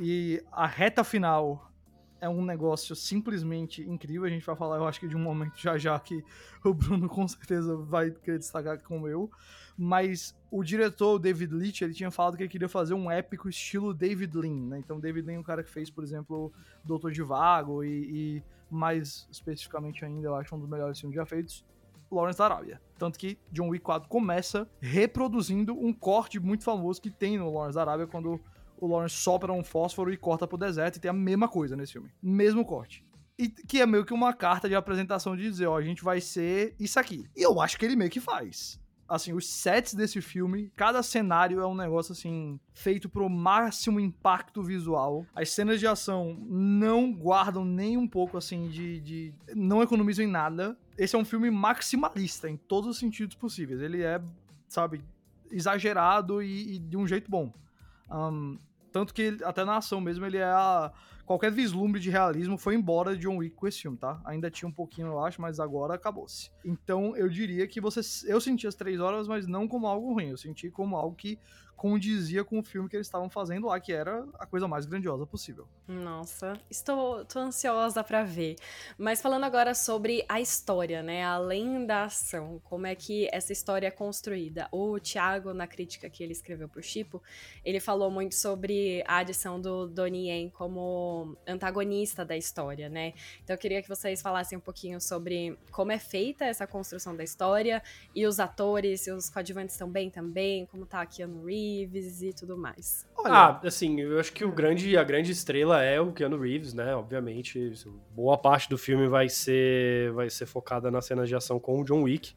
e a reta final é um negócio simplesmente incrível. A gente vai falar, eu acho que de um momento já já que o Bruno com certeza vai querer destacar como eu. Mas o diretor, o David Leitch, ele tinha falado que ele queria fazer um épico estilo David Lean, né? Então David Lean é um cara que fez, por exemplo, Doutor Zhivago e, e mais especificamente ainda, eu acho um dos melhores filmes já feitos, Lawrence da Arábia. Tanto que John Wick quatro começa reproduzindo um corte muito famoso que tem no Lawrence da Arábia, quando o Lawrence sopra um fósforo e corta pro deserto, e tem a mesma coisa nesse filme. Mesmo corte. E que é meio que uma carta de apresentação de dizer, ó, a gente vai ser isso aqui. E eu acho que ele meio que faz. Assim, os sets desse filme, cada cenário é um negócio, assim, feito pro máximo impacto visual. As cenas de ação não guardam nem um pouco, assim, de... de não economizam em nada. Esse é um filme maximalista, em todos os sentidos possíveis. Ele é, sabe, exagerado e, e de um jeito bom. Um, tanto que ele, até na ação mesmo, ele é a... Qualquer vislumbre de realismo foi embora de John Wick com esse filme, tá? Ainda tinha um pouquinho, eu acho, mas agora acabou-se. Então, eu diria que você... Eu senti as três horas, mas não como algo ruim. Eu senti como algo que condizia com o filme que eles estavam fazendo lá, que era a coisa mais grandiosa possível.
Nossa, estou tô ansiosa pra ver. Mas falando agora sobre a história, né? Além da ação, como é que essa história é construída? O Thiago, na crítica que ele escreveu pro Chipo, ele falou muito sobre a adição do Donnie Yen como antagonista da história, né? Então eu queria que vocês falassem um pouquinho sobre como é feita essa construção da história e os atores, se os coadjuvantes estão bem também, como tá a Keanu Reeves e tudo mais.
Olha, ah, assim, eu acho que o grande, a grande estrela é o Keanu Reeves, né? Obviamente, boa parte do filme vai ser, vai ser focada nas cenas de ação com o John Wick,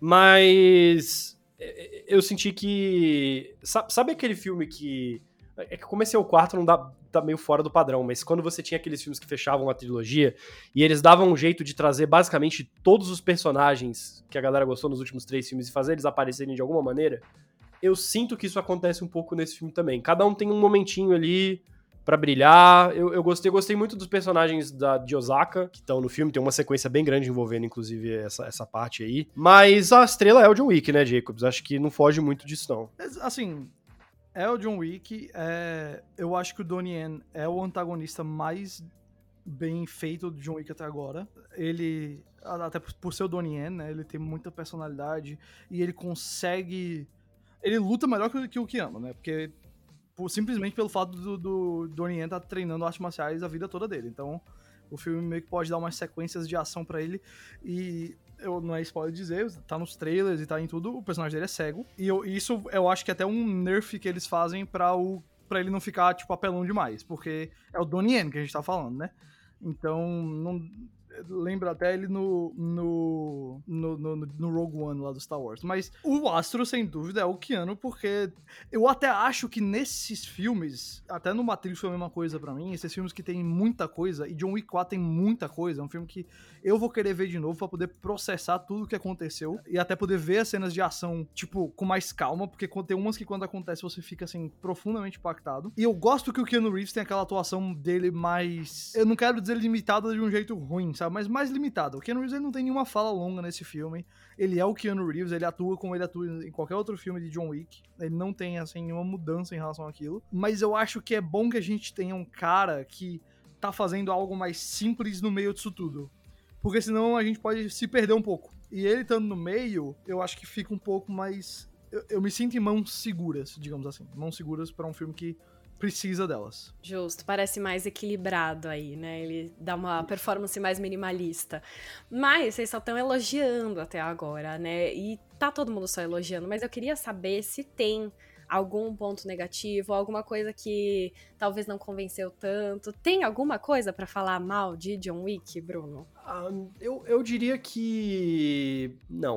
mas eu senti que... Sabe aquele filme que... É que comecei o quarto, não dá, tá meio fora do padrão, mas quando você tinha aqueles filmes que fechavam a trilogia e eles davam um jeito de trazer basicamente todos os personagens que a galera gostou nos últimos três filmes e fazer eles aparecerem de alguma maneira, eu sinto que isso acontece um pouco nesse filme também. Cada um tem um momentinho ali pra brilhar. Eu, eu gostei, gostei muito dos personagens da, de Osaka, que estão no filme. Tem uma sequência bem grande envolvendo, inclusive, essa, essa parte aí. Mas a estrela é o John Wick, né, Jacobs? Acho que não foge muito disso, não.
Assim... É o John Wick, é, eu acho que o Donnie Yen é o antagonista mais bem feito do John Wick até agora. Ele, até por ser o Donnie Yen, né, ele tem muita personalidade e ele consegue... Ele luta melhor que o Keanu, né, porque por, simplesmente pelo fato do, do Donnie Yen estar tá treinando artes marciais a vida toda dele. Então o filme meio que pode dar umas sequências de ação pra ele e... Eu, não é spoiler dizer, tá nos trailers e tá em tudo, o personagem dele é cego. E eu, isso eu acho que é até um nerf que eles fazem pra, o, pra ele não ficar, tipo, apelão demais. Porque é o Donnie Yen que a gente tá falando, né? Então, não, lembra até ele no no, no, no no Rogue One lá do Star Wars. Mas o astro, sem dúvida, é o Keanu, porque eu até acho que nesses filmes, até no Matrix foi a mesma coisa pra mim, esses filmes que tem muita coisa, e John Wick quatro tem muita coisa, é um filme que eu vou querer ver de novo pra poder processar tudo o que aconteceu, e até poder ver as cenas de ação, tipo, com mais calma, porque tem umas que quando acontece você fica, assim, profundamente impactado. E eu gosto que o Keanu Reeves tem aquela atuação dele mais... Eu não quero dizer limitada de um jeito ruim, sabe? Mas mais limitado. O Keanu Reeves ele não tem nenhuma fala longa nesse filme. Ele é o Keanu Reeves, ele atua como ele atua em qualquer outro filme de John Wick. Ele não tem, assim, nenhuma mudança em relação àquilo. Mas eu acho que é bom que a gente tenha um cara que tá fazendo algo mais simples no meio disso tudo. Porque senão a gente pode se perder um pouco. E ele estando no meio, eu acho que fica um pouco mais... Eu, eu me sinto em mãos seguras, digamos assim. Mãos seguras pra um filme que precisa delas.
Justo, parece mais equilibrado aí, né? Ele dá uma performance mais minimalista. Mas vocês só estão elogiando até agora, né? E tá todo mundo só elogiando, mas eu queria saber se tem algum ponto negativo, alguma coisa que talvez não convenceu tanto. Tem alguma coisa pra falar mal de John Wick, Bruno?
Ah, eu, eu diria que... Não.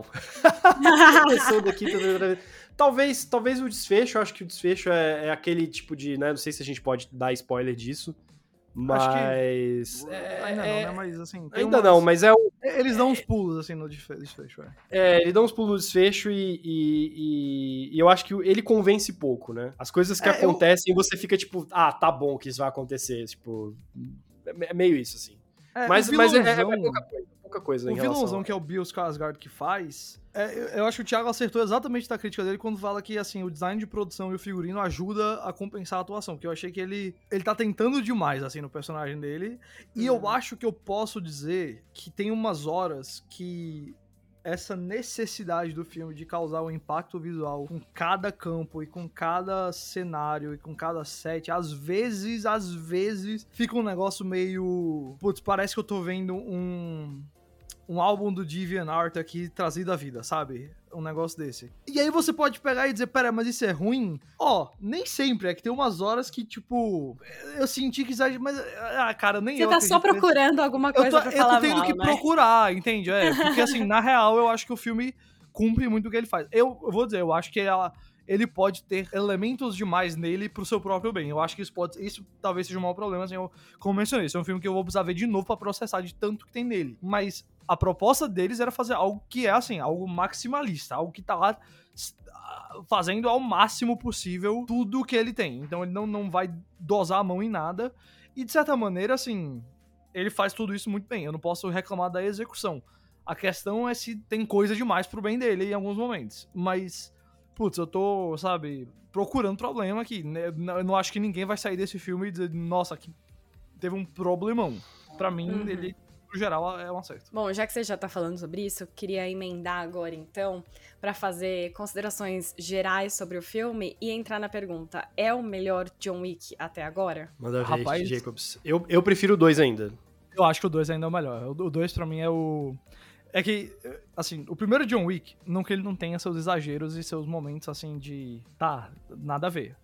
Começando aqui... Talvez, talvez o desfecho, eu acho que o desfecho é, é aquele tipo de, né, não sei se a gente pode dar spoiler disso, Mas...
Que... É, ainda não, né? Mas assim...
Ainda
umas...
não, mas é... Um...
Eles dão uns pulos, assim, no desfecho, é.
É, ele dá uns pulos no desfecho e, e, e, e eu acho que ele convence pouco, né? As coisas que é, acontecem, eu... você fica tipo, ah, tá bom que isso vai acontecer, tipo... É meio isso, assim. É, mas mas é, é, é pouca coisa. Pouca coisa
o vilãozão que é o Bill Skarsgård que faz, é, eu acho que o Thiago acertou exatamente da crítica dele quando fala que assim, o design de produção e o figurino ajuda a compensar a atuação, porque eu achei que ele, ele tá tentando demais assim no personagem dele, e uhum. eu acho que eu posso dizer que tem umas horas que essa necessidade do filme de causar um impacto visual com cada campo e com cada cenário e com cada set, às vezes, às vezes, fica um negócio meio... Putz, parece que eu tô vendo um... um álbum do DeviantArt aqui trazido à vida, sabe? Um negócio desse. E aí você pode pegar e dizer, pera, mas isso é ruim? Ó, oh, nem sempre. É que tem umas horas que, tipo, eu senti que exagero, mas, ah, cara, nem
você
eu
Você tá só procurando nesse... alguma coisa
eu tô,
pra falar
Eu tô tendo
mal,
que
né?
procurar, entende? É, porque assim, na real, eu acho que o filme cumpre muito o que ele faz. Eu, eu vou dizer, eu acho que ela... ele pode ter elementos demais nele pro seu próprio bem. Eu acho que isso pode... Isso talvez seja um mau problema, assim, eu, como mencionei, isso é um filme que eu vou precisar ver de novo pra processar de tanto que tem nele. Mas a proposta deles era fazer algo que é, assim, algo maximalista, algo que tá lá fazendo ao máximo possível tudo que ele tem. Então ele não, não vai dosar a mão em nada. E, de certa maneira, assim, ele faz tudo isso muito bem. Eu não posso reclamar da execução. A questão é se tem coisa demais pro bem dele em alguns momentos. Mas... putz, eu tô, sabe, procurando problema aqui. Eu não acho que ninguém vai sair desse filme e dizer, nossa, aqui teve um problemão. Pra mim, uhum. ele, no geral, é um acerto.
Bom, já que você já tá falando sobre isso, eu queria emendar agora, então, pra fazer considerações gerais sobre o filme e entrar na pergunta, é o melhor John Wick até agora?
Manda ver, Rapaz, Jacobs. Eu, eu prefiro o dois ainda.
Eu acho que o dois ainda é o melhor. O dois, pra mim, é o... É que, assim, o primeiro John Wick, não que ele não tenha seus exageros e seus momentos, assim, de... tá, nada a ver.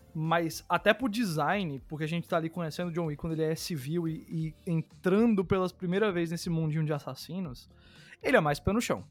Mas até pro design, porque a gente tá ali conhecendo o John Wick quando ele é civil e, e entrando pela primeira vez nesse mundinho de assassinos, ele é mais pé no chão.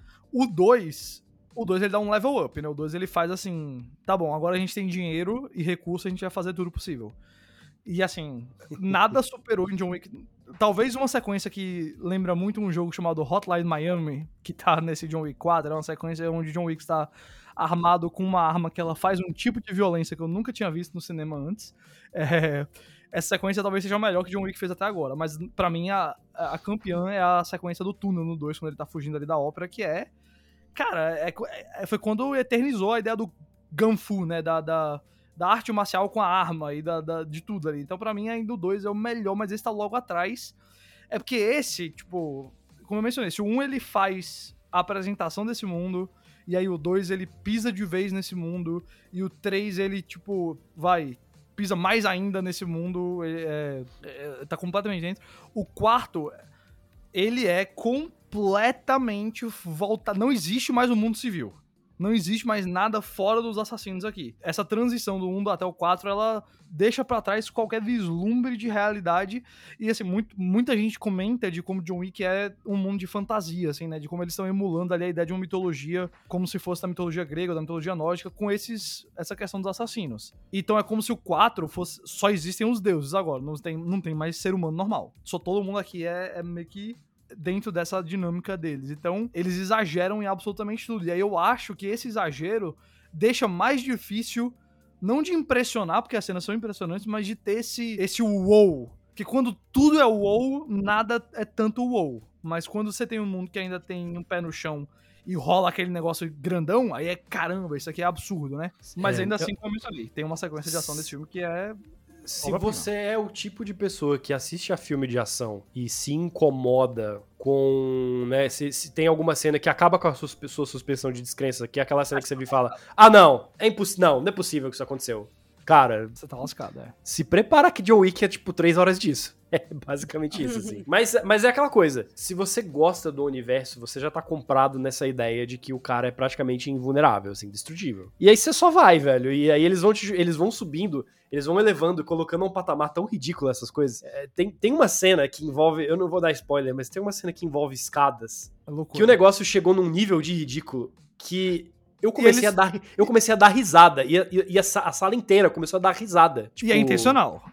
O dois, o dois ele dá um level up, né? O dois ele faz assim, tá bom, agora a gente tem dinheiro e recurso, a gente vai fazer tudo possível. E assim, nada superou em John Wick. Talvez uma sequência que lembra muito um jogo chamado Hotline Miami, que tá nesse John Wick quatro, é uma sequência onde John Wick está armado com uma arma que ela faz um tipo de violência que eu nunca tinha visto no cinema antes. É, essa sequência talvez seja a melhor que John Wick fez até agora, mas pra mim a, a campeã é a sequência do túnel no dois, quando ele tá fugindo ali da ópera, que é... Cara, é, é, foi quando eternizou a ideia do Gunfu, né, da... da da arte marcial com a arma e da, da, de tudo ali. Então, pra mim, ainda o dois é o melhor, mas esse tá logo atrás. É porque esse, tipo, como eu mencionei, se o um ele faz a apresentação desse mundo, e aí o dois ele pisa de vez nesse mundo, e o três ele, tipo, vai, pisa mais ainda nesse mundo, é, é, tá completamente dentro. O quarto, ele é completamente voltado. Não existe mais o mundo civil. Não existe mais nada fora dos assassinos aqui. Essa transição do um até o quatro, ela deixa pra trás qualquer vislumbre de realidade. E, assim, muito, muita gente comenta de como John Wick é um mundo de fantasia, assim, né? De como eles estão emulando ali a ideia de uma mitologia, como se fosse da mitologia grega ou da mitologia nórdica, com esses, essa questão dos assassinos. Então é como se o quatro fosse... Só existem os deuses agora, não tem, não tem mais ser humano normal. Só todo mundo aqui é, é meio que... dentro dessa dinâmica deles. Então, eles exageram em absolutamente tudo. E aí eu acho que esse exagero deixa mais difícil, não de impressionar, porque as cenas são impressionantes, mas de ter esse, esse wow. Porque quando tudo é wow, nada é tanto wow. Mas quando você tem um mundo que ainda tem um pé no chão e rola aquele negócio grandão, aí é caramba, isso aqui é absurdo, né? Mas é, ainda assim, como eu falei, tem uma sequência de ação desse filme que é...
Se você é o tipo de pessoa que assiste a filme de ação e se incomoda com, né, se, se tem alguma cena que acaba com a sua, sua suspensão de descrença, que é aquela cena que você vê e fala, ah não, é impossível, não, não é possível que isso aconteceu. Cara,
você tá lascado, é.
Se prepara que John Wick é tipo três horas disso. É basicamente isso, assim. mas, mas é aquela coisa, se você gosta do universo, você já tá comprado nessa ideia de que o cara é praticamente invulnerável, assim, destrutível. E aí você só vai, velho, e aí eles vão, te, eles vão subindo, eles vão elevando, colocando um patamar tão ridículo essas coisas. É, tem, tem uma cena que envolve, eu não vou dar spoiler, mas tem uma cena que envolve escadas, é que o negócio chegou num nível de ridículo que... Eu comecei, eles... a dar, eu comecei a dar risada, e, a, e a, a sala inteira começou a dar risada. Tipo...
E é intencional.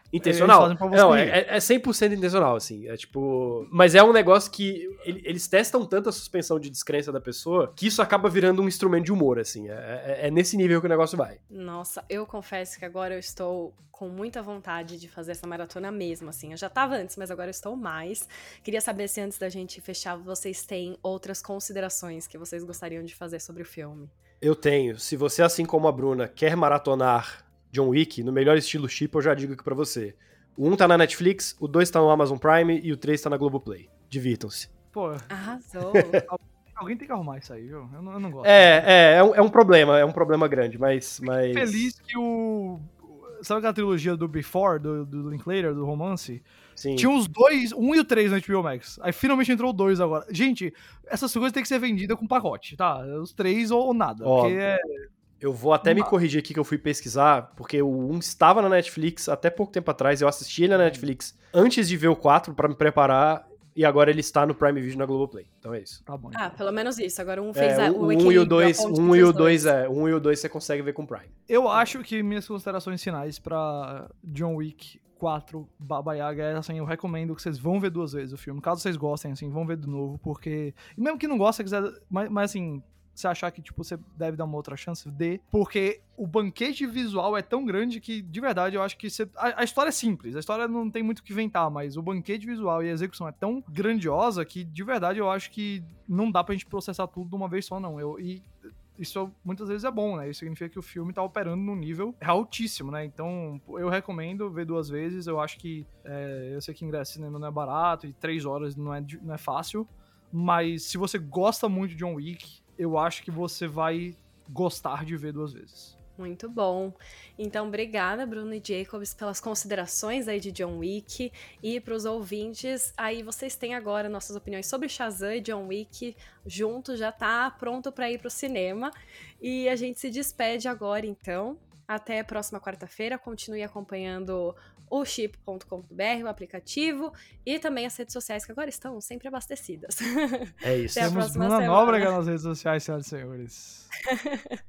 Intencional.
Eles fazem pra você
Não,
rir.
é, é cem por cento intencional, assim. É tipo. Mas é um negócio que ele- eles testam tanto a suspensão de descrença da pessoa que isso acaba virando um instrumento de humor, assim. É, é- é nesse nível que o negócio vai.
Nossa, eu confesso que agora eu estou com muita vontade de fazer essa maratona mesmo, assim. Eu já tava antes, mas agora eu estou mais. Queria saber se antes da gente fechar, vocês têm outras considerações que vocês gostariam de fazer sobre o filme.
Eu tenho. Se você, assim como a Bruna, quer maratonar John Wick no melhor estilo chip, eu já digo aqui pra você. O um tá na Netflix, o dois tá no Amazon Prime e o três tá na Globoplay. Divirtam-se.
Pô,
Arrasou.
alguém tem que arrumar isso aí, viu? Eu não, eu não gosto.
É, é, é um, é um problema, é um problema grande, mas... mas...
Feliz que o... Sabe aquela trilogia do Before, do, do Linklater, do romance?
Sim.
Tinha os dois, um e o três no H B O Max. Aí finalmente entrou o dois agora. Gente, essas coisas tem que ser vendidas com pacote, tá? Os três ou, ou nada.
Ó,
porque é...
Eu vou até me corrigir aqui que eu fui pesquisar, porque o um estava na Netflix até pouco tempo atrás, eu assisti ele na Netflix antes de ver o quatro pra me preparar, e agora ele está no Prime Video na Globoplay. Então é isso.
Tá bom.
Ah,
então.
pelo menos isso. Agora um fez
É,
a,
o
o
um
equilíbrio.
e o dois,
a ponte
um
entre
e o
os dois.
dois é, um e o dois você consegue ver com Prime.
Eu acho que minhas considerações finais pra John Wick quatro, Baba Yaga, é assim, eu recomendo que vocês vão ver duas vezes o filme. Caso vocês gostem, assim, vão ver de novo, porque... E mesmo que não gostem, quiser... Mas, mas assim... Você achar que, tipo, você deve dar uma outra chance, dê. Porque o banquete visual é tão grande que, de verdade, eu acho que você... A, a história é simples, a história não tem muito o que inventar, mas o banquete visual e a execução é tão grandiosa que, de verdade, eu acho que não dá pra gente processar tudo de uma vez só, não. Eu, e isso muitas vezes é bom, né? Isso significa que o filme tá operando num nível altíssimo, né? Então, eu recomendo ver duas vezes. Eu acho que... É, eu sei que ingresso cinema não é barato e três horas não é, não é fácil, mas se você gosta muito de John Wick, eu acho que você vai gostar de ver duas vezes.
Muito bom. Então, obrigada, Bruno e Jacobs, pelas considerações aí de John Wick. E para os ouvintes, aí vocês têm agora nossas opiniões sobre Shazam e John Wick junto, já tá pronto para ir pro cinema. E a gente se despede agora, então. Até a próxima quarta-feira. Continue acompanhando o chip ponto com ponto b r, o aplicativo, e também as redes sociais que agora estão sempre abastecidas.
É isso.
Até a
Temos
próxima
Bruna
semana.
Nóbrega nas redes sociais, senhoras e senhores.